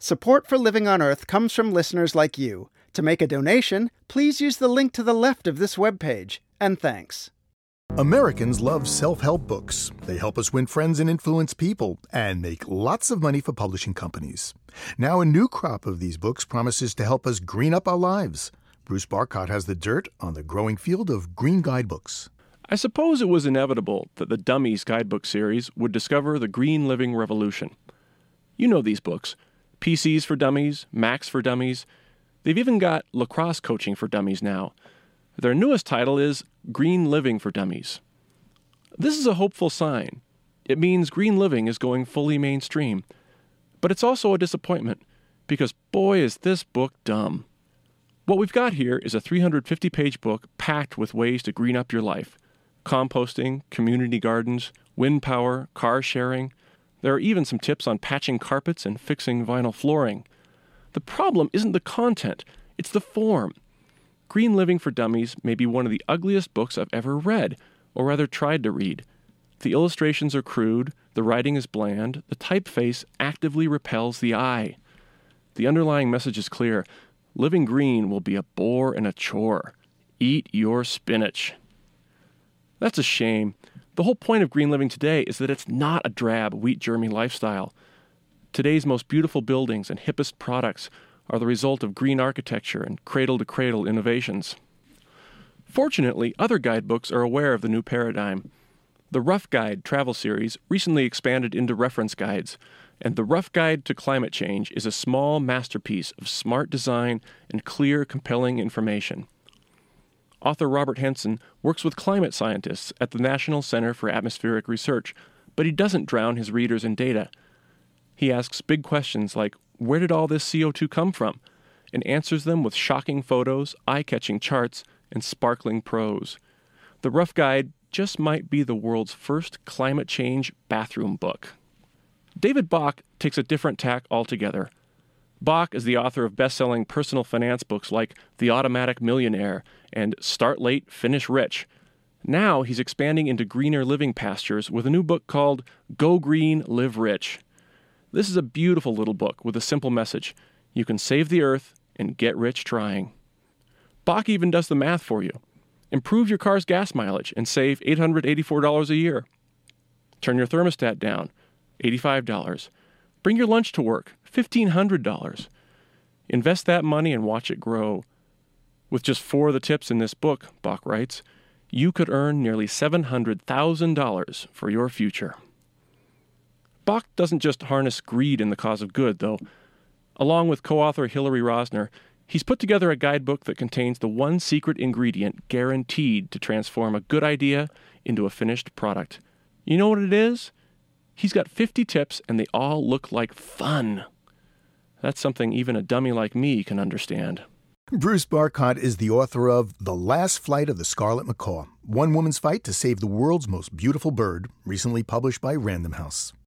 Support for Living on Earth comes from listeners like you. To make a donation, please use the link to the left of this webpage. And thanks. Americans love self-help books. They help us win friends and influence people and make lots of money for publishing companies. Now a new crop of these books promises to help us green up our lives. Bruce Barcott has the dirt on the growing field of green guidebooks. I suppose it was inevitable that the Dummies guidebook series would discover the green living revolution. You know these books. PCs for Dummies, Macs for Dummies. They've even got lacrosse coaching for dummies now. Their newest title is Green Living for Dummies. This is a hopeful sign. It means green living is going fully mainstream. But it's also a disappointment, because boy is this book dumb. What we've got here is a 350-page book packed with ways to green up your life. Composting, community gardens, wind power, car sharing. There are even some tips on patching carpets and fixing vinyl flooring. The problem isn't the content, it's the form. Green Living for Dummies may be one of the ugliest books I've ever read, or rather tried to read. The illustrations are crude, the writing is bland, the typeface actively repels the eye. The underlying message is clear. Living green will be a bore and a chore. Eat your spinach. That's a shame. The whole point of green living today is that it's not a drab, wheat-germy lifestyle. Today's most beautiful buildings and hippest products are the result of green architecture and cradle-to-cradle innovations. Fortunately, other guidebooks are aware of the new paradigm. The Rough Guide travel series recently expanded into reference guides, and the Rough Guide to Climate Change is a small masterpiece of smart design and clear, compelling information. Author Robert Henson works with climate scientists at the National Center for Atmospheric Research, but he doesn't drown his readers in data. He asks big questions like, where did all this CO2 come from? And answers them with shocking photos, eye-catching charts, and sparkling prose. The Rough Guide just might be the world's first climate change bathroom book. David Bach takes a different tack altogether. Bach is the author of best-selling personal finance books like The Automatic Millionaire and Start Late, Finish Rich. Now he's expanding into greener living pastures with a new book called Go Green, Live Rich. This is a beautiful little book with a simple message. You can save the earth and get rich trying. Bach even does the math for you. Improve your car's gas mileage and save $884 a year. Turn your thermostat down, $85. Bring your lunch to work, $1,500. Invest that money and watch it grow. With just 4 of the tips in this book, Bach writes, you could earn nearly $700,000 for your future. Bach doesn't just harness greed in the cause of good, though. Along with co-author Hillary Rosner, he's put together a guidebook that contains the one secret ingredient guaranteed to transform a good idea into a finished product. You know what it is? He's got 50 tips, and they all look like fun. That's something even a dummy like me can understand. Bruce Barcott is the author of The Last Flight of the Scarlet Macaw, One Woman's Fight to Save the World's Most Beautiful Bird, recently published by Random House.